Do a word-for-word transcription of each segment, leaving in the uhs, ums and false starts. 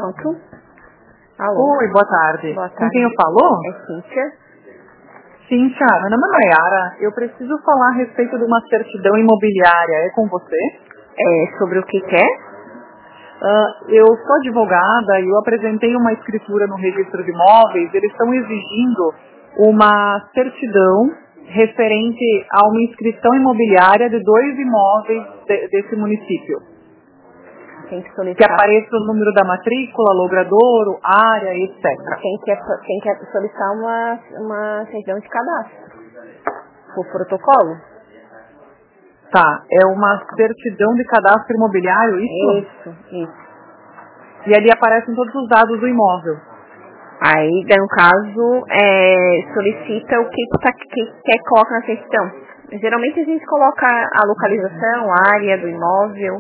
Pronto. Alô. Oi, boa tarde. Boa tarde. Com quem eu falo? É Cíntia. Cíntia, meu nome é Mayara. Eu preciso falar a respeito de uma certidão imobiliária. É com você? É sobre o que quer? Uh, eu sou advogada e eu apresentei uma escritura no registro de imóveis. Eles estão exigindo uma certidão referente a uma inscrição imobiliária de dois imóveis de, desse município. Tem que Que solicitar. apareça o número da matrícula, logradouro, área, etcétera. Quem quer, quem quer solicitar uma, uma certidão de cadastro? Por protocolo? Tá, é uma certidão de cadastro imobiliário, isso? Isso, isso. E ali aparecem todos os dados do imóvel. Aí, daí, no caso, é, solicita o que, tá, que quer que coloca na certidão. Geralmente a gente coloca a localização, a área do imóvel.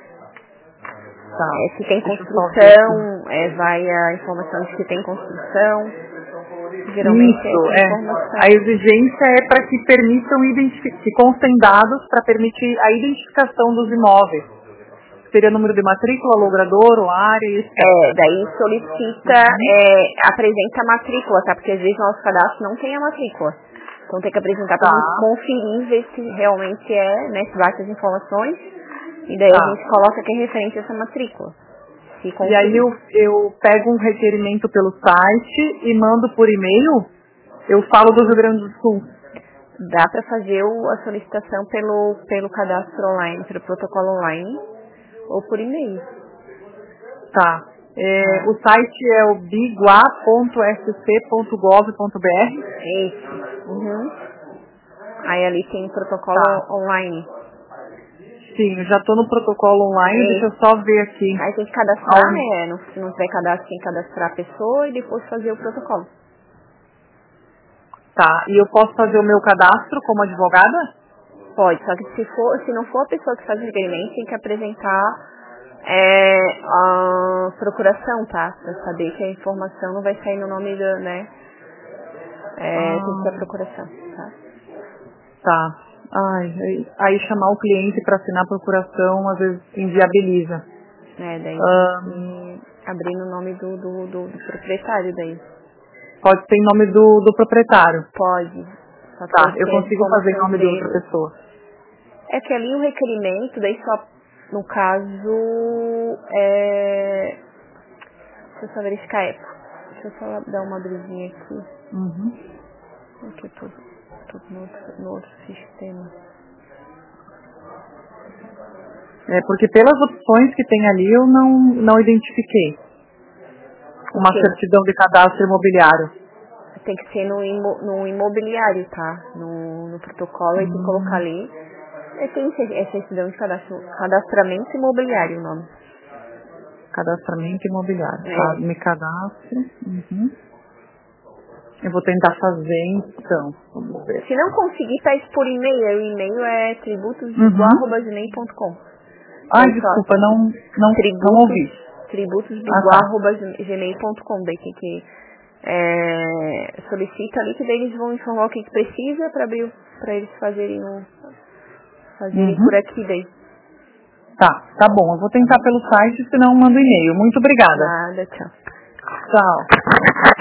Tá. É, se tem Deixa eu só ver construção, é, vai a informação de que tem construção. Geralmente é Isso, essa é. informação. A exigência é para que permitam identificar, que constem dados para permitir a identificação dos imóveis. Seria número de matrícula, logradouro, área e etcétera. É, daí solicita, Uhum. é, apresenta a matrícula, tá? Porque às vezes o nosso cadastro não tem a matrícula. Então tem que apresentar para a gente Tá, conferir, ver se realmente é, né, se bate as informações. E daí a tá. gente coloca que é referente a essa matrícula. Se E aí conferir. eu, eu pego um requerimento pelo site e mando por e-mail. Eu falo do Rio Grande do Sul. Dá para fazer o- a solicitação pelo, pelo cadastro online, pelo protocolo online, ou por e-mail. Tá. É, Tá? o site é o biguá ponto s c ponto gov ponto b r. É isso. Uhum. Aí ali tem protocolo Tá. online. Sim, eu já estou no protocolo online. É Deixa eu isso. só ver aqui. Aí tem que cadastrar, Ao- né? No- Se não tiver cadastro, tem que cadastrar a pessoa e depois fazer o protocolo. Tá. E eu posso fazer o meu cadastro como advogada? Pode, só que se, for, se não for a pessoa que faz o requerimento, tem que apresentar é, a procuração, tá? Pra saber que a informação não vai sair no nome da, né? É, tem que ter a Ah, procuração, tá? tá. Ai, aí, aí chamar o cliente para assinar a procuração às vezes inviabiliza. É, daí tem Ahn, que abrir no nome do, do, do, do proprietário daí. pode ser em nome do, do proprietário. Pode. Só que Tá, daí eu tem as consigo fazer em informações nome de outra dele. pessoa. É que ali o requerimento, daí só, no caso, é... Deixa eu só verificar a época. Deixa eu só dar uma abridinha aqui. Uhum. Aqui eu tô, tô no, outro, no outro sistema. É porque pelas opções que tem ali eu não, não identifiquei O uma quê? certidão de cadastro imobiliário. Tem que ser no, imo, no imobiliário, tá? No, no protocolo, aí tem que colocar Hum, ali. É, tem cer- é certidão de cadastro, cadastramento imobiliário o nome. cadastramento imobiliário. Tá, É. me cadastro. Uhum. Eu vou tentar fazer então. Vamos ver. Se não conseguir, pede por e-mail. O e-mail é tributos de Uhum. arroba gmail ponto com. Ai, Daí só desculpa, não, não, não tributos, ouvi. Ah, tributos tá. arroba gmail ponto com. Daí tem que é, solicita ali que daí eles vão informar o que, que precisa para abrir para eles fazerem o, fazerem por Uhum. aqui daí. Tá, tá bom. Eu vou tentar pelo site, senão eu mando e-mail. Muito obrigada. Nada, tchau. Tchau.